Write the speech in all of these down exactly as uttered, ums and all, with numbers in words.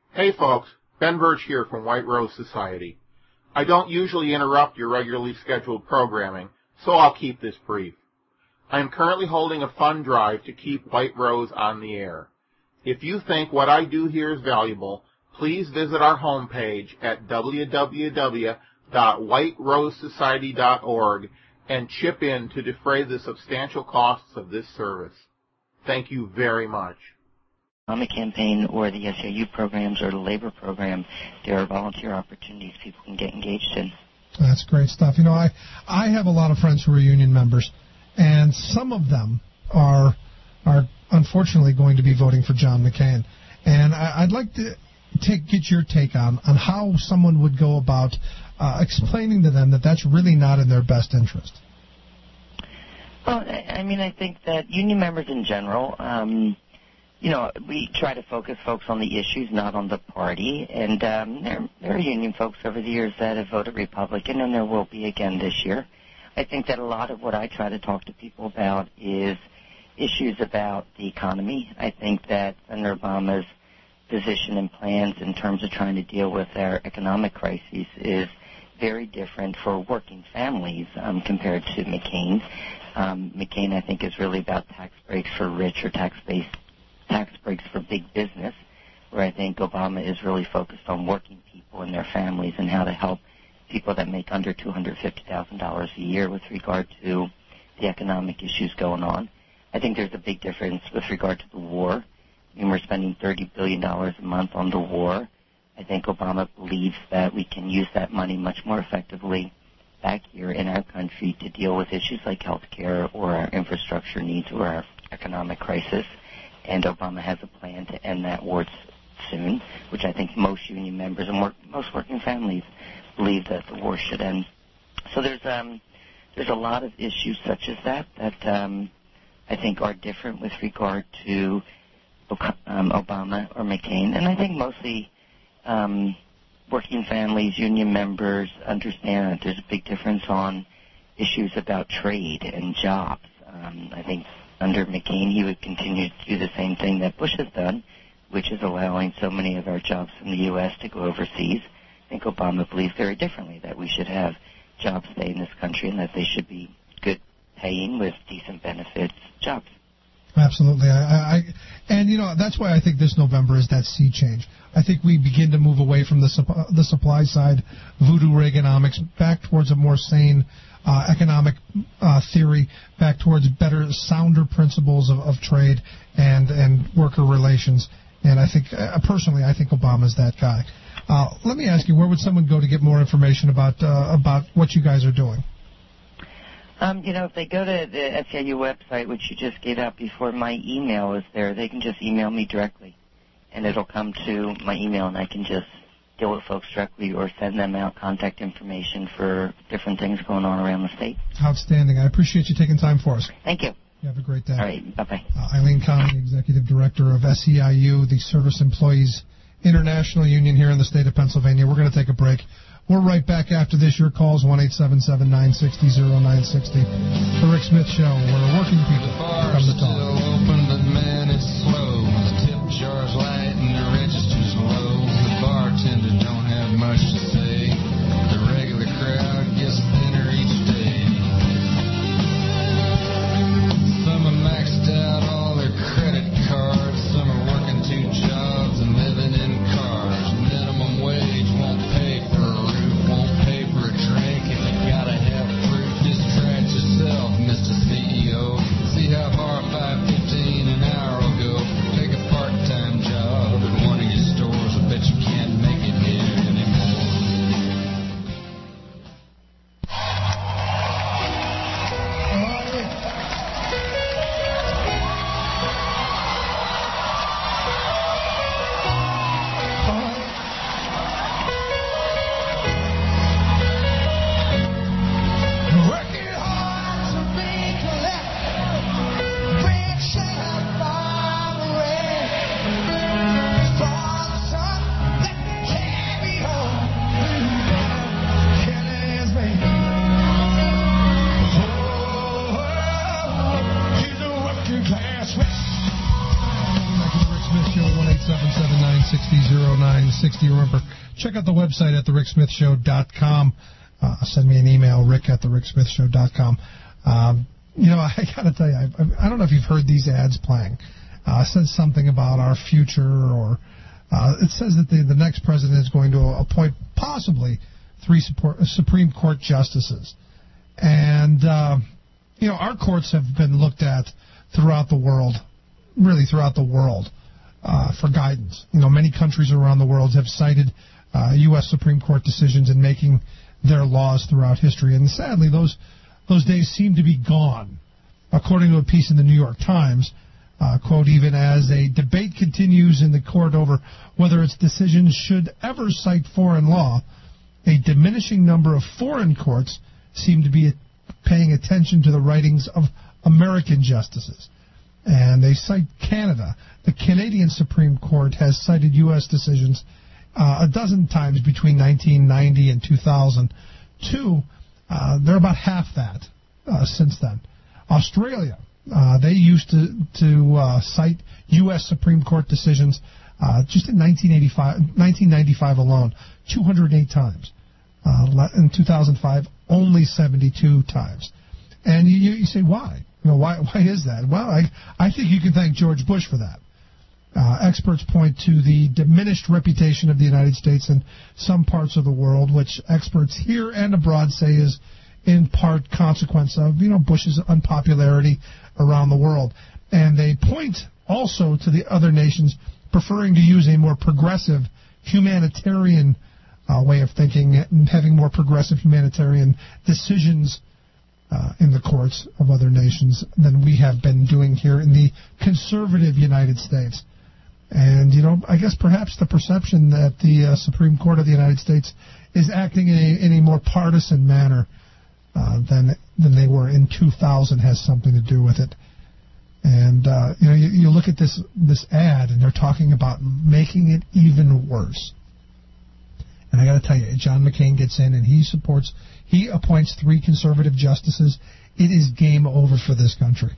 Hey folks, Ben Birch here from White Rose Society. I don't usually interrupt your regularly scheduled programming, so I'll keep this brief. I am currently holding a fund drive to keep White Rose on the air. If you think what I do here is valuable, please visit our homepage at w w w dot white rose society dot org and chip in to defray the substantial costs of this service. Thank you very much. On the campaign or the S E I U programs or the labor program, there are volunteer opportunities people can get engaged in. That's great stuff. You know, I, I have a lot of friends who are union members, and some of them are are unfortunately going to be voting for John McCain. And I, I'd like to take get your take on, on how someone would go about uh, explaining to them that that's really not in their best interest. Well, I mean, I think that union members in general, um, you know, we try to focus folks on the issues, not on the party. And um, there, there are union folks over the years that have voted Republican, and there will be again this year. I think that a lot of what I try to talk to people about is issues about the economy. I think that Senator Obama's position and plans in terms of trying to deal with our economic crises is very different for working families um, compared to McCain's. Um, McCain, I think, is really about tax breaks for rich or tax-based tax breaks for big business, where I think Obama is really focused on working people and their families and how to help people that make under two hundred fifty thousand dollars a year with regard to the economic issues going on. I think there's a big difference with regard to the war. I mean, we're spending thirty billion dollars a month on the war. I think Obama believes that we can use that money much more effectively back here in our country to deal with issues like health care or our infrastructure needs or our economic crisis. And Obama has a plan to end that war soon, which I think most union members and work, most working families believe that the war should end. So there's um, there's a lot of issues such as that that um, I think are different with regard to um, Obama or McCain. And I think mostly um, working families, union members understand that there's a big difference on issues about trade and jobs. Um, I think under McCain, he would continue to do the same thing that Bush has done, which is allowing so many of our jobs from the U S to go overseas. I think Obama believes very differently, that we should have jobs stay in this country and that they should be good paying with decent benefits jobs. Absolutely. I, I, and, you know, that's why I think this November is that sea change. I think we begin to move away from the, supp- the supply side, voodoo Reaganomics, back towards a more sane uh, economic uh, theory, back towards better, sounder principles of, of trade and, and worker relations. And I think, uh, personally, I think Obama's that guy. Uh, let me ask you, where would someone go to get more information about uh, about what you guys are doing? Um, you know, if they go to the S E I U website, which you just gave out before, my email is there. They can just email me directly, and it'll come to my email, and I can just deal with folks directly or send them out contact information for different things going on around the state. Outstanding. I appreciate you taking time for us. Thank you. You have a great day. All right. Bye-bye. Uh, Eileen Conley, Executive Director of S E I U, the Service Employees International Union here in the state of Pennsylvania. We're going to take a break. We're right back after this. Your calls, one eight seven seven, nine six zero, zero nine six zero. The Rick Smith Show, where working people come to talk. Open, but man, it's slow. The tip jar's light and the register's low. The bartender don't have much to say. The regular crowd gets thinner each day. Some are maxed out all their credit cards. Some are working two jobs and living in cars. Minimum wage won't pay for a roof, won't pay for a drink. If you gotta have proof, just try it yourself, Mister C E O. See how far five fifteen an hour will go. nine six zero. Remember, check out the website at the rick smith show dot com. Uh, send me an email, rick at the rick smith show dot com. Um, you know, I got to tell you, I, I don't know if you've heard these ads playing. Uh, it says something about our future, or uh, it says that the, the next president is going to appoint possibly three support, Supreme Court justices. And, uh, you know, our courts have been looked at throughout the world, really throughout the world, uh, for guidance. You know, many countries around the world have cited uh, U S Supreme Court decisions in making their laws throughout history. And sadly, those those days seem to be gone. According to a piece in the New York Times, uh, quote, even as a debate continues in the court over whether its decisions should ever cite foreign law, a diminishing number of foreign courts seem to be paying attention to the writings of American justices. And they cite Canada. The Canadian Supreme Court has cited U S decisions uh, a dozen times between nineteen ninety and two thousand two. Uh, they're about half that uh, since then. Australia, uh, they used to, to uh, cite U S Supreme Court decisions uh, just in nineteen eighty-five, nineteen ninety-five alone, two hundred eight times. Uh, in two thousand five, only seventy-two times. And you, you say, why? You know, why why is that? Well, I, I think you can thank George Bush for that. Uh, experts point to the diminished reputation of the United States in some parts of the world, which experts here and abroad say is in part consequence of, you know, Bush's unpopularity around the world. And they point also to the other nations preferring to use a more progressive humanitarian Uh, way of thinking and having more progressive humanitarian decisions uh, in the courts of other nations than we have been doing here in the conservative United States. And, you know, I guess perhaps the perception that the uh, Supreme Court of the United States is acting in a, in a more partisan manner uh, than than they were in two thousand has something to do with it. And, uh, you know, you, you look at this this ad, and they're talking about making it even worse. And I got to tell you, John McCain gets in and he supports, he appoints three conservative justices. It is game over for this country.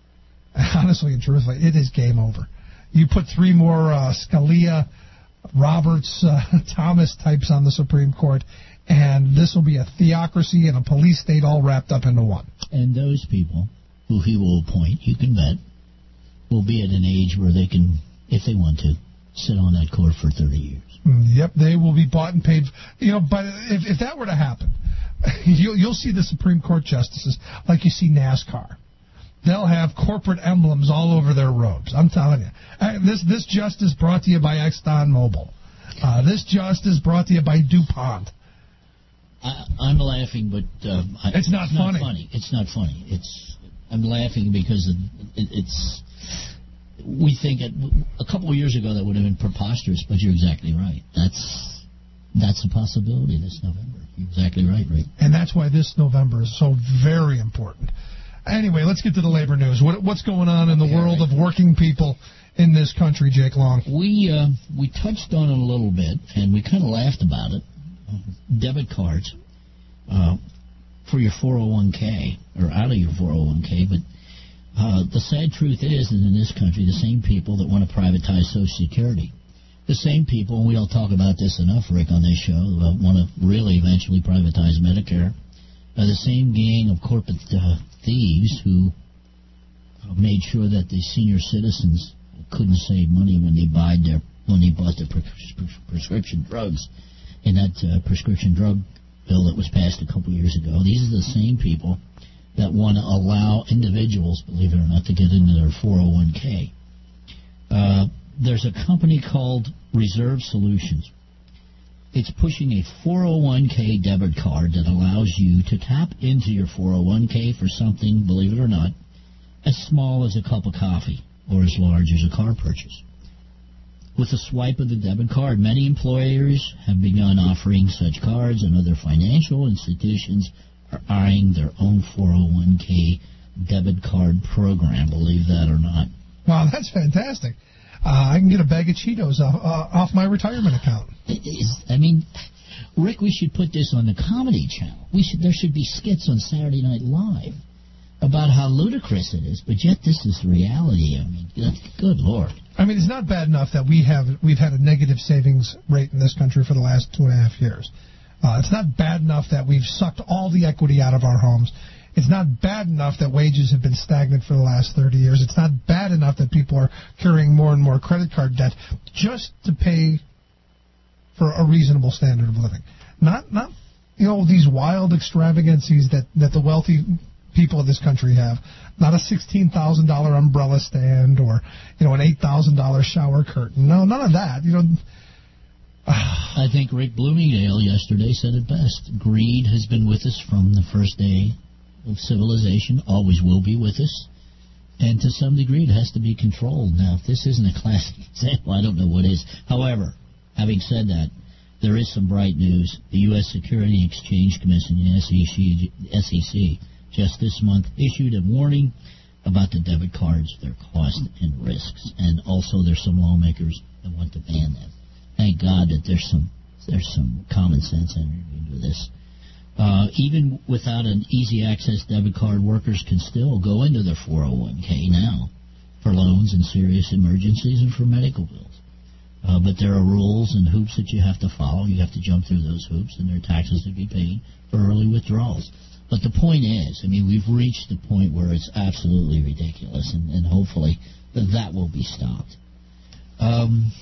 Honestly and truthfully, it is game over. You put three more uh, Scalia, Roberts, uh, Thomas types on the Supreme Court, and this will be a theocracy and a police state all wrapped up into one. And those people who he will appoint, you can bet, will be at an age where they can, if they want to, sit on that court for thirty years. Yep, they will be bought and paid. You know, but if, if that were to happen, you'll, you'll see the Supreme Court justices like you see NASCAR. They'll have corporate emblems all over their robes. I'm telling you. This this justice brought to you by ExxonMobil. Uh, this justice brought to you by DuPont. I, I'm laughing, but um, I, it's not it's funny. Not funny. It's not funny. It's I'm laughing because it, it, it's. We think it, a couple of years ago that would have been preposterous, but you're exactly right. That's that's a possibility this November. You're exactly right, Rick. And that's why this November is so very important. Anyway, let's get to the labor news. What, what's going on in the yeah, world right. of working people in this country, Jake Long? We uh, we touched on it a little bit, and we kind of laughed about it. Debit cards uh, for your four oh one k, or out of your four oh one k, but Uh, the sad truth is that in this country, the same people that want to privatize Social Security, the same people, and we don't talk about this enough, Rick, on this show, that want to really eventually privatize Medicare, are the same gang of corporate uh, thieves who made sure that the senior citizens couldn't save money when they buy their when they bought their pre- prescription drugs in that uh, prescription drug bill that was passed a couple years ago. These are the same people that want to allow individuals, believe it or not, to get into their four oh one k. Uh, there's a company called Reserve Solutions. It's pushing a four oh one k debit card that allows you to tap into your four oh one k for something, believe it or not, as small as a cup of coffee or as large as a car purchase. With a swipe of the debit card, many employers have begun offering such cards, and other financial institutions are eyeing their own four oh one k debit card program, believe that or not. Wow, that's fantastic. Uh, I can get a bag of Cheetos off, uh, off my retirement account. It is, I mean, Rick, we should put this on the Comedy Channel. We should. There should be skits on Saturday Night Live about how ludicrous it is, but yet this is reality. I mean, good, good Lord. I mean, it's not bad enough that we have we've had a negative savings rate in this country for the last two and a half years. Uh, it's not bad enough that we've sucked all the equity out of our homes. It's not bad enough that wages have been stagnant for the last thirty years. It's not bad enough that people are carrying more and more credit card debt just to pay for a reasonable standard of living. Not, not you know, these wild extravagancies that, that the wealthy people of this country have. Not a sixteen thousand dollars umbrella stand or, you know, an eight thousand dollars shower curtain. No, none of that. You know. I think Rick Bloomingdale yesterday said it best. Greed has been with us from the first day of civilization, always will be with us, and to some degree it has to be controlled. Now, if this isn't a classic example, I don't know what is. However, having said that, there is some bright news. The U S Security and Exchange Commission, the S E C, just this month issued a warning about the debit cards, their cost and risks, and also there's some lawmakers that want to ban them. Thank God that there's some there's some common sense entered into this. Uh, even without an easy access debit card, workers can still go into their four oh one k now for loans and serious emergencies and for medical bills. Uh, but there are rules and hoops that you have to follow. You have to jump through those hoops, and there are taxes to be paid for early withdrawals. But the point is, I mean, we've reached the point where it's absolutely ridiculous, and, and hopefully that will be stopped. Um,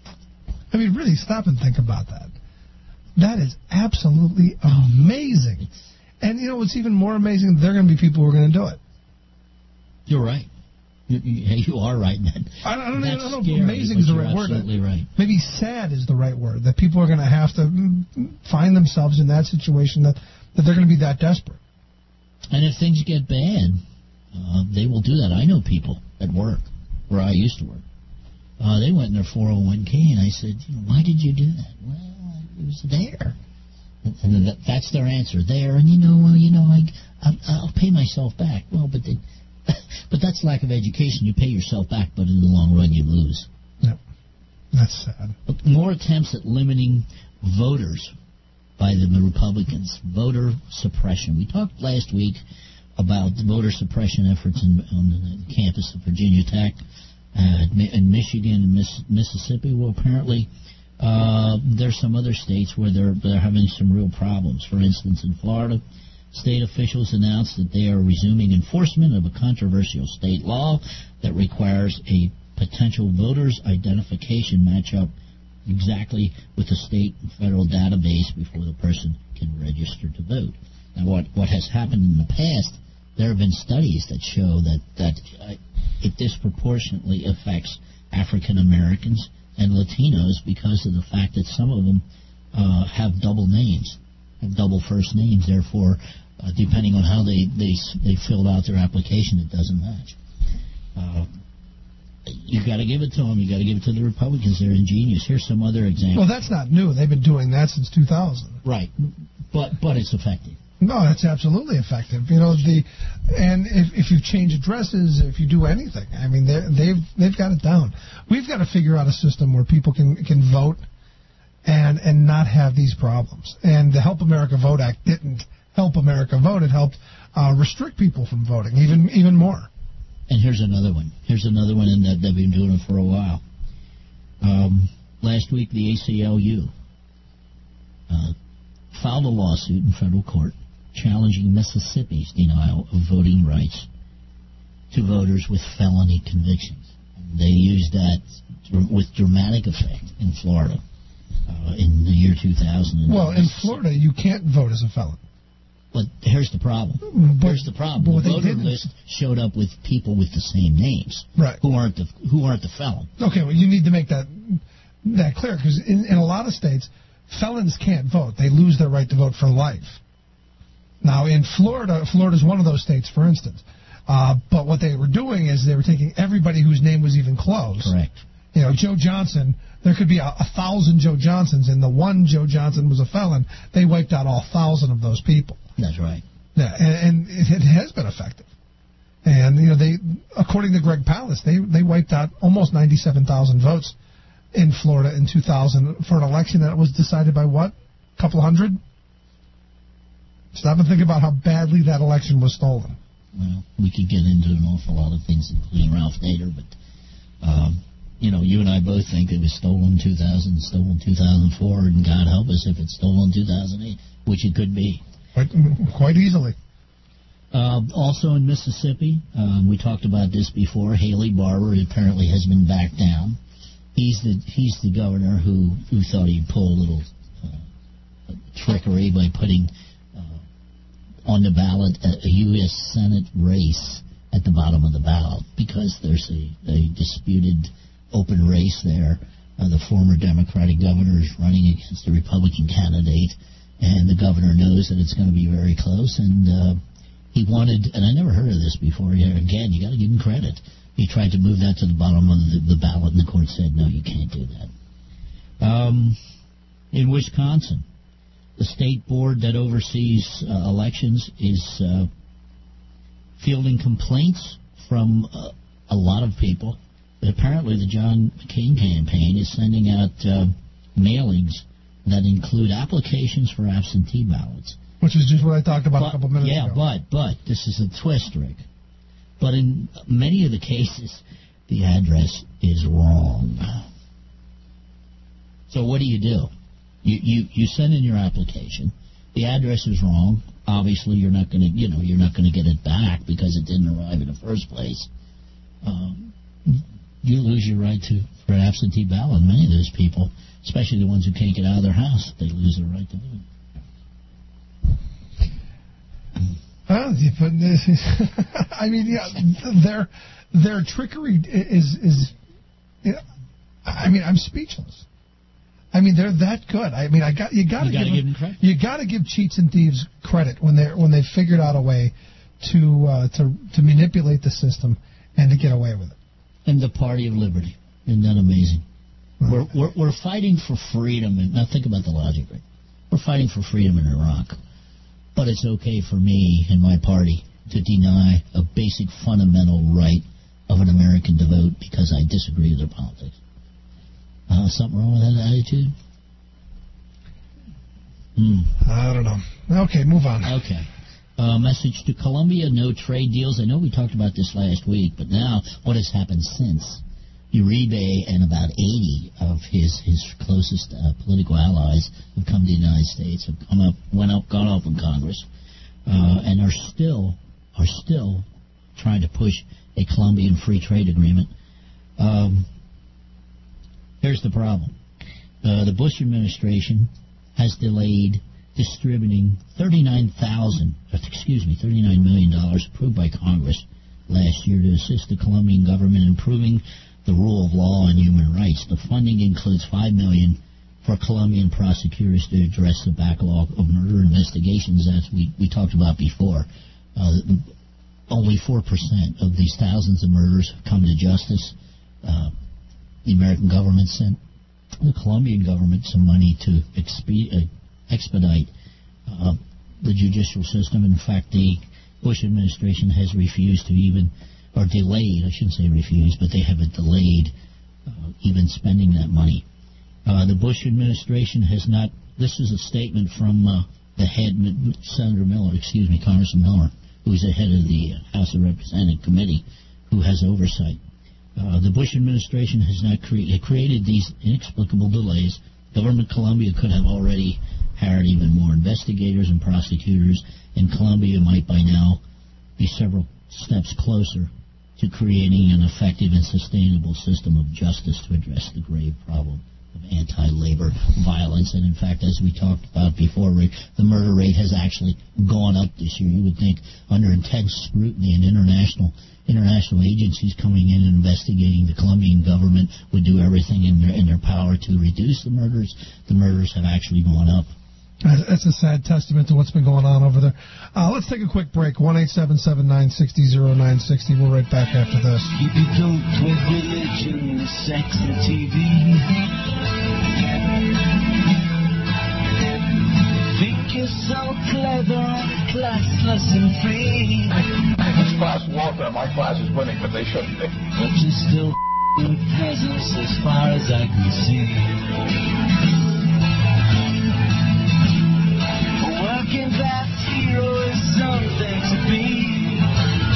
I mean, really, stop and think about that. That is absolutely amazing. And, you know, what's even more amazing, there are going to be people who are going to do it. You're right. You, you, you are right, man. I don't, That's I don't know scary, if amazing is the right word. Absolutely right. Maybe sad is the right word, that people are going to have to find themselves in that situation, that, that they're going to be that desperate. And if things get bad, uh, they will do that. I know people at work, where I used to work. Uh, they went in their four oh one k, and I said, you know, why did you do that? Well, it was there. And, and that, that's their answer, there. And, you know, well, you know, I, I, I'll pay myself back. Well, but they, but that's lack of education. You pay yourself back, but in the long run, you lose. Yep. That's sad. But more attempts at limiting voters by the Republicans, voter suppression. We talked last week about the voter suppression efforts in, on the campus of Virginia Tech, uh, in Michigan and Miss, Mississippi. Well, apparently uh, there's some other states where they're, they're having some real problems. For instance, in Florida, state officials announced that they are resuming enforcement of a controversial state law that requires a potential voters' identification matchup exactly with the state and federal database before the person can register to vote. Now, what, what has happened in the past, there have been studies that show that, that uh, it disproportionately affects African Americans and Latinos because of the fact that some of them uh, have double names, have double first names. Therefore, uh, depending on how they, they, they filled out their application, it doesn't match. Uh, You got to give it to them. You got to give it to the Republicans. They're ingenious. Here's some other examples. Well, that's not new. They've been doing that since two thousand. Right, but but it's effective. No, that's absolutely effective. You know, the and if if you change addresses, if you do anything, I mean, they've they've got it down. We've got to figure out a system where people can can vote and and not have these problems. And the Help America Vote Act didn't help America vote. It helped uh, restrict people from voting even even more. And here's another one. Here's another one in that they've been doing it for a while. Um, last week, the A C L U uh, filed a lawsuit in federal court challenging Mississippi's denial of voting rights to voters with felony convictions. They used that with dramatic effect in Florida uh, in the year two thousand. Well, in Florida, you can't vote as a felon. But here's the problem. But, here's the problem. The voter list showed up with people with the same names, right? Who aren't the who aren't the felon. Okay, well, you need to make that that clear because in, in a lot of states, felons can't vote. They lose their right to vote for life. Now, in Florida, Florida's one of those states, for instance. Uh, but what they were doing is they were taking everybody whose name was even close. Correct. You know, Joe Johnson. There could be a, a thousand Joe Johnsons, and the one Joe Johnson was a felon. They wiped out all thousand of those people. That's right. Yeah, and, and it has been effective. And you know, they, according to Greg Palast, they they wiped out almost ninety-seven thousand votes in Florida in two thousand for an election that was decided by what? A couple hundred? Stop and think about how badly that election was stolen. well, we could get into an awful lot of things, including Ralph Nader, but, um, you know, you and I both think it was stolen in two thousand, stolen in two thousand four, and God help us if it's stolen in two thousand eight, which it could be. Quite, quite easily. Uh, also in Mississippi, um, we talked about this before, Haley Barbour apparently has been backed down. He's the he's the governor who, who thought he'd pull a little uh, trickery by putting uh, on the ballot a, a U S Senate race at the bottom of the ballot because there's a, a disputed open race there. Uh, the former Democratic governor is running against the Republican candidate, and the governor knows that it's going to be very close, and uh, he wanted, and I never heard of this before, again, you got to give him credit. He tried to move that to the bottom of the, the ballot, and the court said, no, you can't do that. Um, in Wisconsin, the state board that oversees uh, elections is uh, fielding complaints from uh, a lot of people. But apparently the John McCain campaign is sending out uh, mailings that include applications for absentee ballots. Which is just what I talked about but, a couple minutes yeah, ago. Yeah, but, but, this is a twist, Rick. But in many of the cases, the address is wrong. So what do you do? You you, you send in your application. The address is wrong. Obviously, you're not going to you know you're not going to get it back because it didn't arrive in the first place. Um, you lose your right to for an absentee ballot. Many of those people, especially the ones who can't get out of their house, they lose their right to vote. Well, I mean, yeah, their their trickery is is. I mean, I'm speechless. I mean, they're that good. I mean, I got you got to give, give them credit. You got to give cheats and thieves credit when they when they figured out a way to uh, to to manipulate the system and to get away with it. And the Party of Liberty, isn't that amazing? Mm-hmm. We're, we're we're fighting for freedom, and now think about the logic, right? We're fighting for freedom in Iraq. But it's okay for me and my party to deny a basic fundamental right of an American to vote because I disagree with their politics. Uh, something wrong with that attitude? Hmm. I don't know. Okay, move on. Okay. Uh, message to Colombia, no trade deals. I know we talked about this last week, but now what has happened since? Uribe and about eighty of his his closest uh, political allies have come to the United States, have come up, went up, gone up in Congress, uh, and are still are still trying to push a Colombian free trade agreement. Um, here's the problem: uh, the Bush administration has delayed distributing thirty-nine thousand, excuse me, thirty-nine million dollars approved by Congress last year to assist the Colombian government in improving the rule of law and human rights. The funding includes five million dollars for Colombian prosecutors to address the backlog of murder investigations, as we, we talked about before. Uh, only four percent of these thousands of murders have come to justice. Uh, the American government sent the Colombian government some money to expe- uh, expedite uh, the judicial system. In fact, the Bush administration has refused to even or delayed, I shouldn't say refused, but they have delayed uh, even spending that money. Uh, the Bush administration has not, this is a statement from uh, the head, Senator Miller, excuse me, Congressman Miller, who is the head of the House of Representatives Committee, who has oversight. Uh, the Bush administration has not cre- created these inexplicable delays. Government Colombia could have already hired even more investigators and prosecutors, and Colombia might by now be several steps closer to creating an effective and sustainable system of justice to address the grave problem of anti-labor violence. And in fact, as we talked about before, Rick, the murder rate has actually gone up this year. You would think under intense scrutiny and international international agencies coming in and investigating, the Colombian government would do everything in their, in their power to reduce the murders. The murders have actually gone up. That's a sad testament to what's been going on over there. Uh, let's take a quick break. one eight seven seven, nine six zero, zero nine six zero. We're right back after this. Keep it doped with religion, sex, and T V. Think you're so clever, classless and free. This class warfare, my class is winning, but they shouldn't be. But you're still peasants as far as I can see. Working class hero is something to be.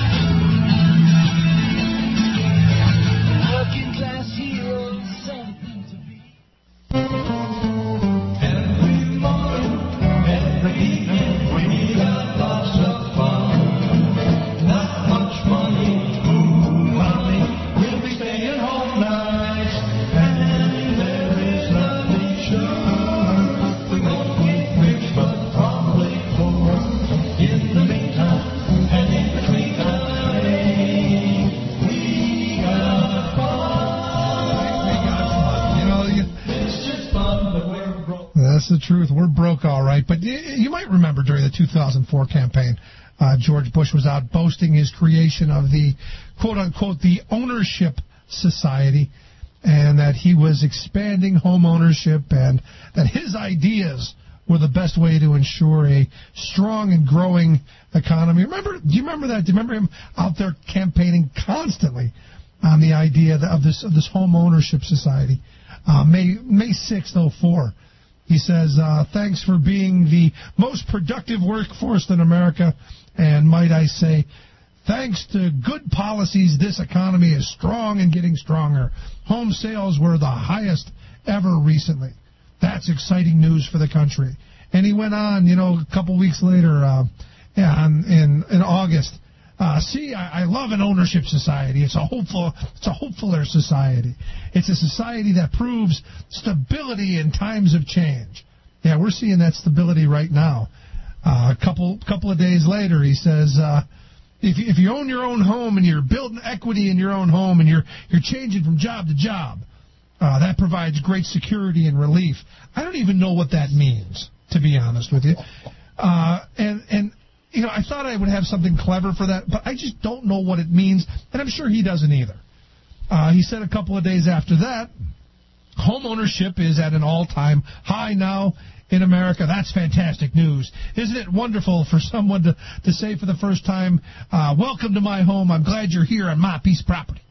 that's the truth. We're broke, all right. But you, you might remember during the two thousand four campaign, uh, George Bush was out boasting his creation of the, quote-unquote, the ownership society, and that he was expanding home ownership and that his ideas were the best way to ensure a strong and growing economy. Remember? Do you remember that? Do you remember him out there campaigning constantly on the idea of this of this home ownership society? Uh, May May sixth, oh four. He says, uh, thanks for being the most productive workforce in America, and might I say, thanks to good policies, this economy is strong and getting stronger. Home sales were the highest ever recently. That's exciting news for the country. And he went on, you know, a couple weeks later, uh, in, in in August. Uh, see, I, I love an ownership society. It's a hopeful, it's a hopefuler society. It's a society that proves stability in times of change. Yeah, we're seeing that stability right now. Uh, a couple couple of days later, he says, uh, if you, if you own your own home and you're building equity in your own home and you're you're changing from job to job, uh, that provides great security and relief. I don't even know what that means, to be honest with you. Uh, and and. You know, I thought I would have something clever for that, but I just don't know what it means, and I'm sure he doesn't either. Uh, he said a couple of days after that, home ownership is at an all-time high now in America. That's fantastic news. Isn't it wonderful for someone to, to say for the first time, uh, welcome to my home, I'm glad you're here on my piece of property.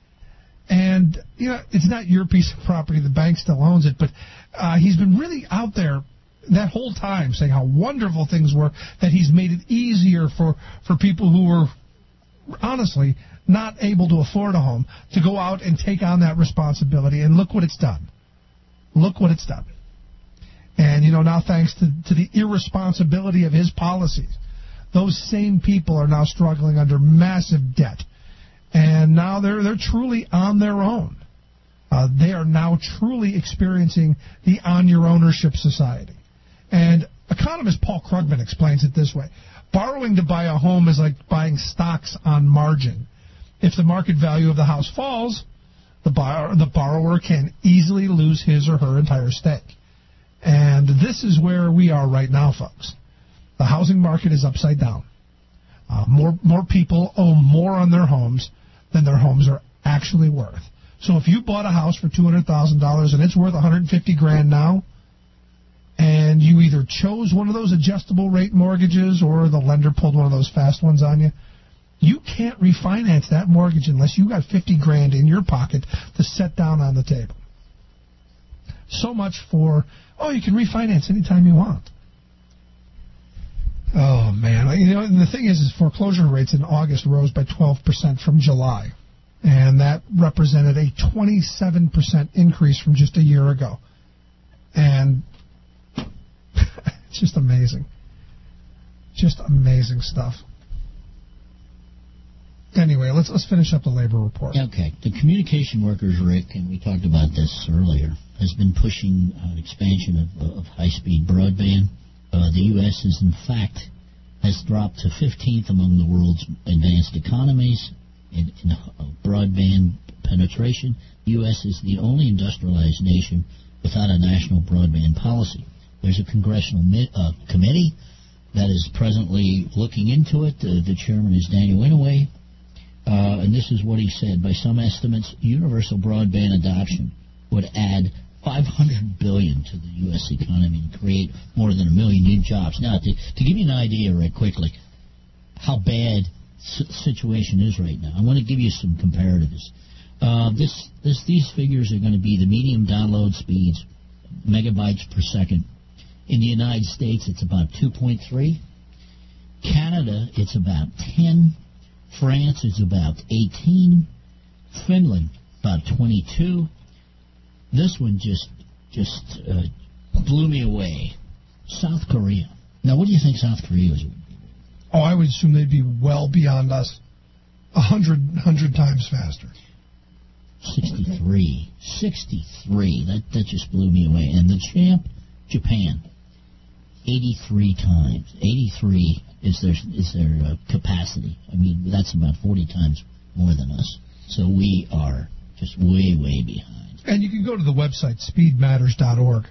And, you know, it's not your piece of property, the bank still owns it, but uh, he's been really out there that whole time saying how wonderful things were, that he's made it easier for, for people who were honestly not able to afford a home to go out and take on that responsibility. And look what it's done. Look what it's done. And, you know, now thanks to, to the irresponsibility of his policies, those same people are now struggling under massive debt. And now they're they're truly on their own. Uh, they are now truly experiencing the on-your-ownership society. And economist Paul Krugman explains it this way. Borrowing to buy a home is like buying stocks on margin. If the market value of the house falls, the buyer, the borrower can easily lose his or her entire stake. And this is where we are right now, folks. The housing market is upside down. Uh, more, more people owe more on their homes than their homes are actually worth. So if you bought a house for two hundred thousand dollars and it's worth one hundred fifty grand now, and you either chose one of those adjustable rate mortgages or the lender pulled one of those fast ones on you, you can't refinance that mortgage unless you got fifty grand in your pocket to set down on the table. So much for, oh, you can refinance anytime you want. Oh, man. You know, and the thing is, is foreclosure rates in August rose by twelve percent from July. And that represented a twenty-seven percent increase from just a year ago. And it's just amazing. Just amazing stuff. Anyway, let's let's finish up the labor report. Okay. The communication workers, Rick, and we talked about this earlier, has been pushing uh, expansion of, of high-speed broadband. Uh, the U S is, in fact, has dropped to fifteenth among the world's advanced economies in, in uh, broadband penetration. The U S is the only industrialized nation without a national broadband policy. There's a congressional mi- uh, committee that is presently looking into it. Uh, the chairman is Daniel Inouye. Uh, and this is what he said. By some estimates, universal broadband adoption would add five hundred billion dollars to the U S economy and create more than a million new jobs. Now, to, to give you an idea, Rick, quickly, how bad the situation is right now, I want to give you some comparatives. Uh, this, this, these figures are going to be the medium download speeds, megabytes per second. In the United States, it's about two point three. Canada, it's about ten. France is about eighteen. Finland, about twenty-two. This one just just uh, blew me away. South Korea. Now, what do you think South Korea is? Oh, I would assume they'd be well beyond us. A hundred, hundred times faster. sixty-three. sixty-three. That, that just blew me away. And the champ, Japan. eighty-three times. eighty-three is their is their uh, capacity. I mean, that's about forty times more than us. So we are just way, way behind. And you can go to the website, speed matters dot org,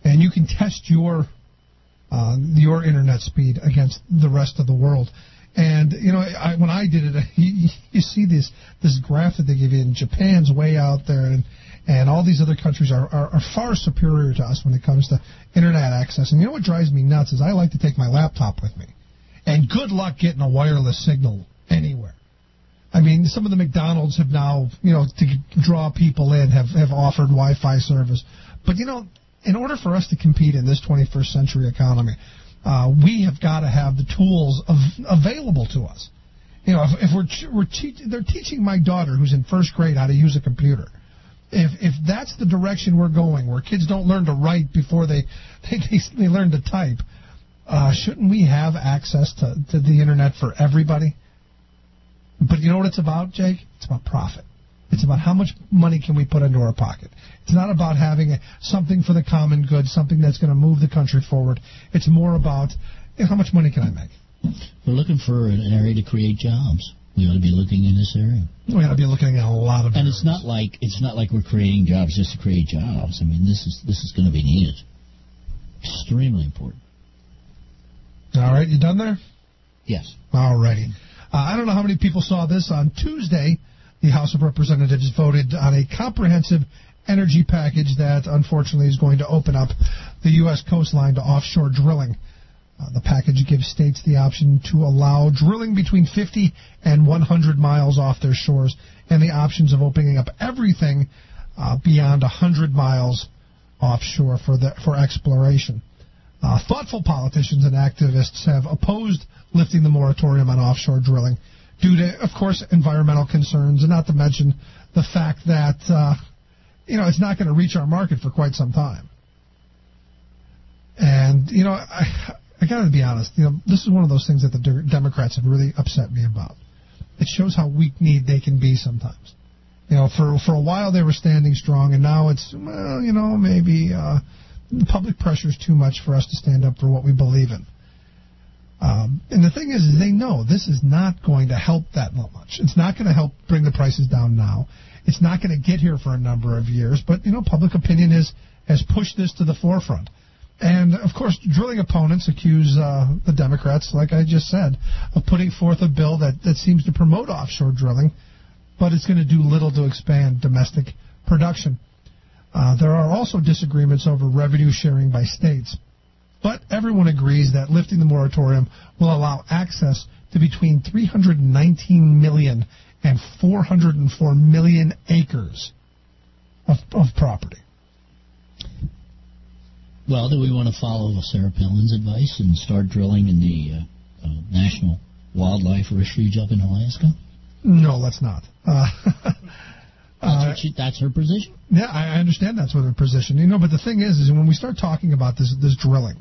and you can test your uh, your internet speed against the rest of the world. And you know, I, when I did it, you, you see this this graph that they give you, and Japan's way out there, and and all these other countries are, are, are far superior to us when it comes to internet access. And you know what drives me nuts is I like to take my laptop with me, and good luck getting a wireless signal anywhere. I mean, some of the McDonald's have now, you know, to draw people in, have, have offered Wi-Fi service. But, you know, in order for us to compete in this twenty-first century economy, uh, we have got to have the tools of, available to us. You know, if, if we're we're te- they're teaching my daughter, who's in first grade, how to use a computer. If if that's the direction we're going, where kids don't learn to write before they they, they learn to type, uh, shouldn't we have access to, to the internet for everybody? But you know what it's about, Jake? It's about profit. It's about how much money can we put into our pocket. It's not about having a, something for the common good, something that's going to move the country forward. It's more about, you know, how much money can I make? We're looking for an area to create jobs. We ought to be looking in this area. We ought to be looking at a lot of And areas. it's not like it's not like we're creating jobs just to create jobs. I mean, this is this is going to be needed. Extremely important. All right, you done there? Yes. All righty. Uh, I don't know how many people saw this. On Tuesday, the House of Representatives voted on a comprehensive energy package that, unfortunately, is going to open up the U S coastline to offshore drilling. Uh, the package gives states the option to allow drilling between fifty and one hundred miles off their shores, and the options of opening up everything uh, beyond one hundred miles offshore for the, for exploration. Uh, thoughtful politicians and activists have opposed lifting the moratorium on offshore drilling due to, of course, environmental concerns, and not to mention the fact that, uh, you know, it's not going to reach our market for quite some time. And, you know, I, I got to be honest, you know, this is one of those things that the de- Democrats have really upset me about. It shows how weak-kneed they can be sometimes. You know, for for a while they were standing strong, and now it's, well, you know, maybe uh, the public pressure is too much for us to stand up for what we believe in. Um, and the thing is, is, they know this is not going to help that much. It's not going to help bring the prices down now. It's not going to get here for a number of years. But, you know, public opinion is, has pushed this to the forefront. And, of course, drilling opponents accuse uh, the Democrats, like I just said, of putting forth a bill that, that seems to promote offshore drilling, but it's going to do little to expand domestic production. Uh, there are also disagreements over revenue sharing by states. But everyone agrees that lifting the moratorium will allow access to between three hundred nineteen million and four hundred four million acres of, of property. Well, do we want to follow Sarah Palin's advice and start drilling in the uh, uh, National Wildlife Refuge up in Alaska? No, let's not. Uh, that's, uh, what she, that's her position? Yeah, I understand that's what her position. You know, but the thing is, is when we start talking about this, this drilling,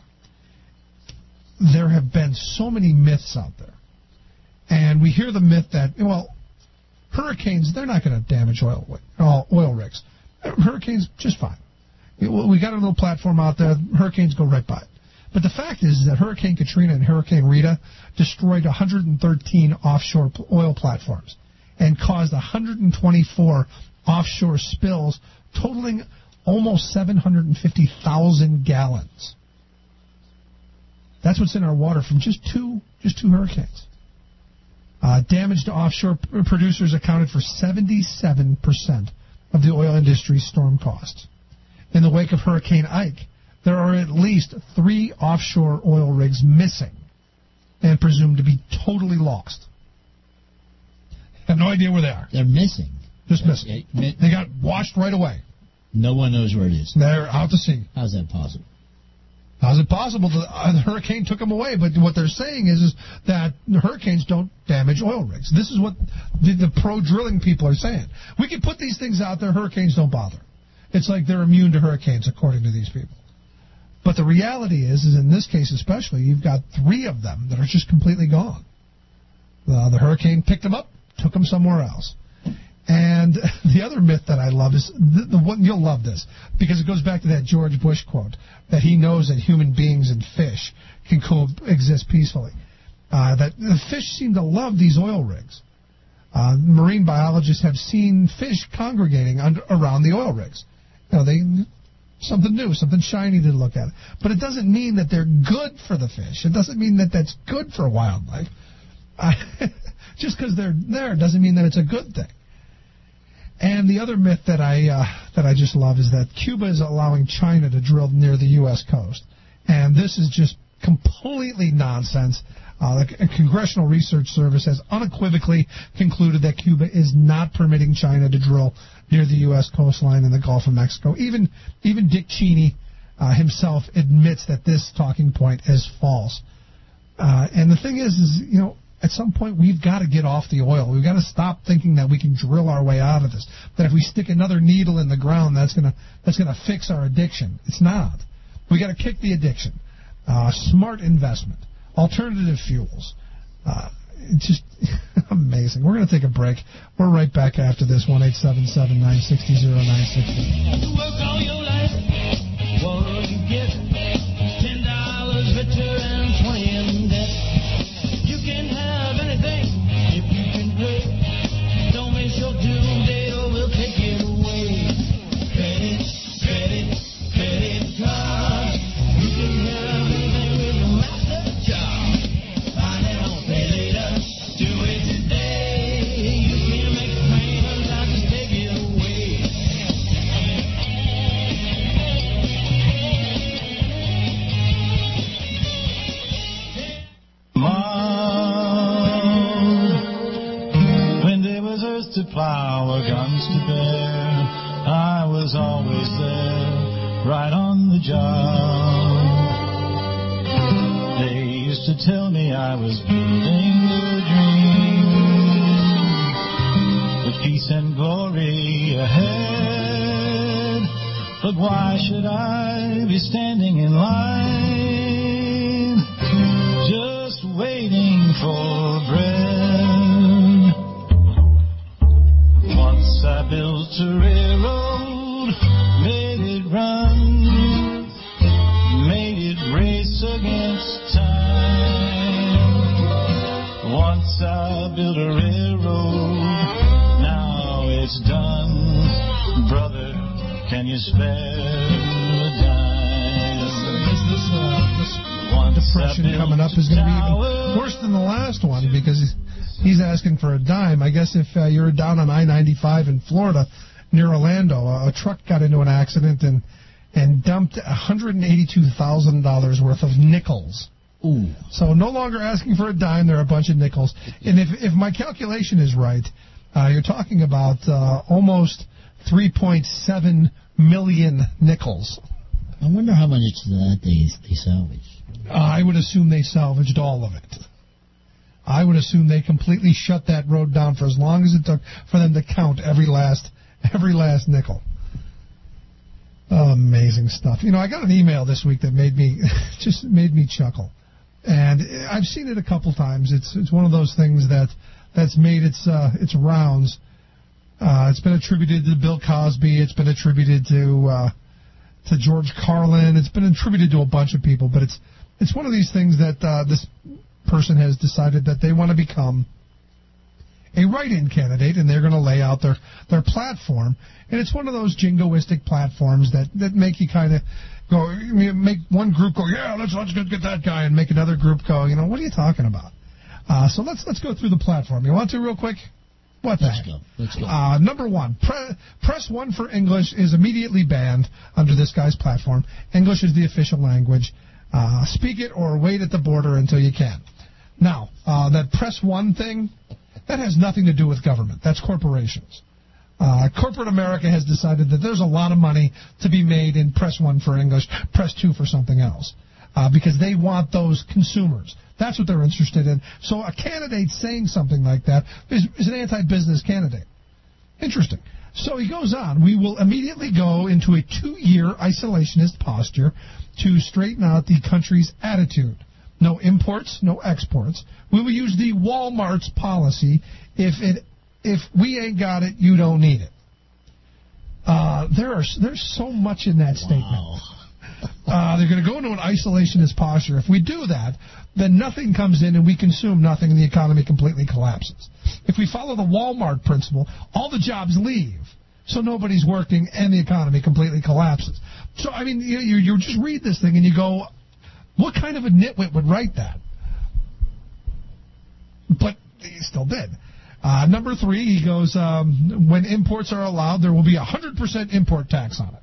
there have been so many myths out there. And we hear the myth that, well, hurricanes, they're not going to damage oil, oil rigs. Hurricanes, just fine. We got a little platform out there. Hurricanes go right by it. But the fact is that Hurricane Katrina and Hurricane Rita destroyed one hundred thirteen offshore oil platforms and caused one hundred twenty-four offshore spills, totaling almost seven hundred fifty thousand gallons. That's what's in our water from just two, just two hurricanes. Uh, damage to offshore producers accounted for seventy-seven percent of the oil industry's storm costs. In the wake of Hurricane Ike, there are at least three offshore oil rigs missing and presumed to be totally lost. Have no idea where they are. They're missing. Just missing. They got washed right away. No one knows where it is. They're out to sea. How's that possible? How's it possible that uh, the hurricane took them away? But what they're saying is, is that the hurricanes don't damage oil rigs. This is what the, the pro-drilling people are saying. We can put these things out there, hurricanes don't bother. It's like they're immune to hurricanes, according to these people. But the reality is, is in this case especially, you've got three of them that are just completely gone. Uh, the hurricane picked them up, took them somewhere else. And the other myth that I love is, the, the one you'll love this, because it goes back to that George Bush quote, that he knows that human beings and fish can coexist peacefully. Uh, that the fish seem to love these oil rigs. Uh, marine biologists have seen fish congregating under, around the oil rigs. You know, they something new, something shiny to look at. But it doesn't mean that they're good for the fish. It doesn't mean that that's good for wildlife. Uh, just because they're there doesn't mean that it's a good thing. And the other myth that I uh, that I just love is that Cuba is allowing China to drill near the U S coast. And this is just completely nonsense. Uh, the Congressional Research Service has unequivocally concluded that Cuba is not permitting China to drill near the U S coastline in the Gulf of Mexico. Even even Dick Cheney uh, himself admits that this talking point is false. Uh, and the thing is, is, you know, at some point we've got to get off the oil. We've got to stop thinking that we can drill our way out of this. That if we stick another needle in the ground, that's gonna that's gonna fix our addiction. It's not. We got to kick the addiction. Uh, smart investment. Alternative fuels. Uh, it's just amazing. We're going to take a break. We're right back after this. one eight seven seven, nine six zero, oh nine six zero. You work all your life, what will you get? Ten dollars richer and twenty in debt. You can have anything if you can pay. Don't miss your due date or we'll take it away. Credit, credit, credit card. You can have anything with your master job. Find it on pay later. Do it today. You can make payments, I can take it away. Mom, when there was earth to plow or guns to bear, I was always there, right on the job. They used to tell me I was building a dream, with peace and glory ahead. But why should I be standing in line, just waiting for bread? Once I built a railroad, made it run, made it race against time. Once I built a railroad, now it's done. Brother, can you spare a dime? This, this, uh, this depression coming up is going to be even worse than the last one because he's, he's asking for a dime. I guess if uh, you're down on I ninety-five in Florida near Orlando, a, a truck got into an accident and and dumped one hundred eighty-two thousand dollars worth of nickels. Ooh. So no longer asking for a dime, there are a bunch of nickels. And if if my calculation is right, uh, you're talking about uh, almost three point seven million nickels. I wonder how much of that they, they salvage. Uh, I would assume they salvaged all of it. I would assume they completely shut that road down for as long as it took for them to count every last every last nickel. Oh, amazing stuff. You know, I got an email this week that made me just made me chuckle, and I've seen it a couple times. It's it's one of those things that that's made its uh, its rounds. Uh, it's been attributed to Bill Cosby. It's been attributed to uh, to George Carlin. It's been attributed to a bunch of people, but it's it's one of these things that uh, this person has decided that they want to become a write-in candidate, and they're going to lay out their, their platform. And it's one of those jingoistic platforms that, that make you kind of go, make one group go, yeah, let's let's get that guy, and make another group go, you know, what are you talking about? Uh, so let's let's go through the platform. You want to real quick? What the Let's heck? go. Let's go. Uh, number one, pre- press one for English is immediately banned under this guy's platform. English is the official language. Uh, speak it or wait at the border until you can. Now, uh, that press one thing, that has nothing to do with government. That's corporations. Uh, corporate America has decided that there's a lot of money to be made in press one for English, press two for something else, uh, because they want those consumers. That's what they're interested in. So a candidate saying something like that is, is an anti-business candidate. Interesting. So he goes on. We will immediately go into a two-year isolationist posture to straighten out the country's attitude. No imports, no exports. We will use the Walmart's policy. If it, if we ain't got it, you don't need it. Uh, there are there's so much in that statement. Wow. Uh, they're going to go into an isolationist posture. If we do that, then nothing comes in and we consume nothing, and the economy completely collapses. If we follow the Walmart principle, all the jobs leave, so nobody's working and the economy completely collapses. So, I mean, you, you you just read this thing and you go, what kind of a nitwit would write that? But he still did. Uh, number three, he goes, um, when imports are allowed, there will be a one hundred percent import tax on it.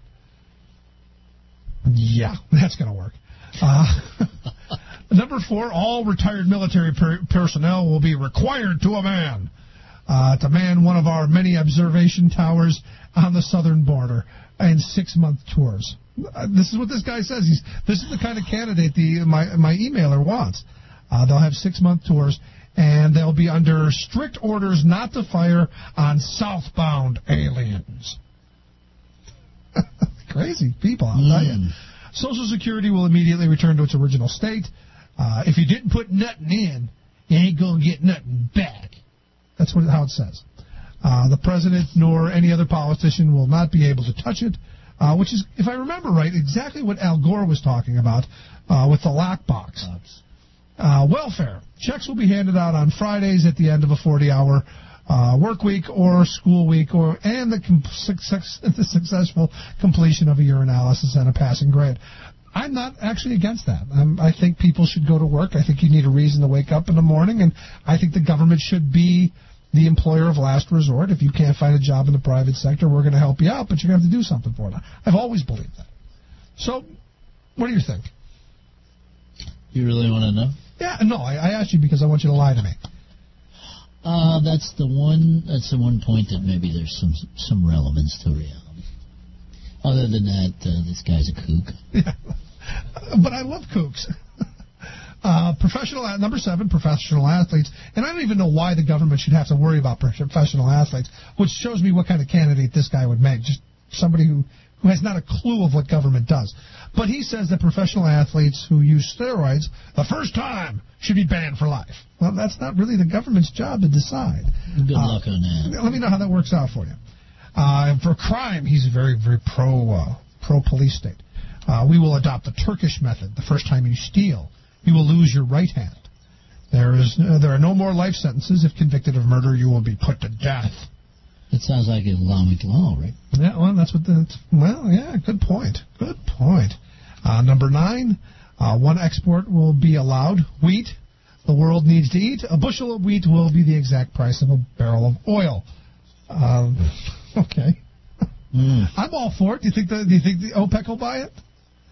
Yeah, that's going to work. Uh, number four, all retired military per- personnel will be required to a man uh, to man one of our many observation towers on the southern border in six-month tours. Uh, this is what this guy says. He's This is the kind of candidate the my, my emailer wants. Uh, they'll have six-month tours, and they'll be under strict orders not to fire on southbound aliens. Crazy people, I'll tell you. Social Security will immediately return to its original state. Uh, if you didn't put nothing in, you ain't going to get nothing back. That's what how it says. Uh, the president nor any other politician will not be able to touch it, uh, which is, if I remember right, exactly what Al Gore was talking about uh, with the lockbox. Uh, welfare. Checks will be handed out on Fridays at the end of a forty-hour uh, work week or school week, or and the, com- success, the successful completion of a urinalysis and a passing grade. I'm not actually against that. Um, I think people should go to work. I think you need a reason to wake up in the morning, and I think the government should be the employer of last resort. If you can't find a job in the private sector, we're going to help you out, but you're going to have to do something for it. I've always believed that. So, what do you think? You really want to know? Yeah, no, I, I asked you because I want you to lie to me. Uh, that's the one. That's the one point that maybe there's some some relevance to reality. Other than that, uh, this guy's a kook. Yeah, but I love kooks. Uh, professional number seven, professional athletes, and I don't even know why the government should have to worry about professional athletes, which shows me what kind of candidate this guy would make. Just somebody who, who has not a clue of what government does. But he says that professional athletes who use steroids the first time should be banned for life. Well, that's not really the government's job to decide. Good uh, luck on that. Let me know how that works out for you. Uh, and for crime, he's very, very pro uh, pro police state. Uh, we will adopt the Turkish method. The first time you steal, you will lose your right hand. There is uh, there are no more life sentences. If convicted of murder, you will be put to death. It sounds like Islamic law, right? Yeah, well, that's what the well, yeah, good point. Good point. Uh, number nine, uh, one export will be allowed. Wheat, the world needs to eat. A bushel of wheat will be the exact price of a barrel of oil. Um, okay, mm. I'm all for it. Do you think the Do you think the OPEC will buy it?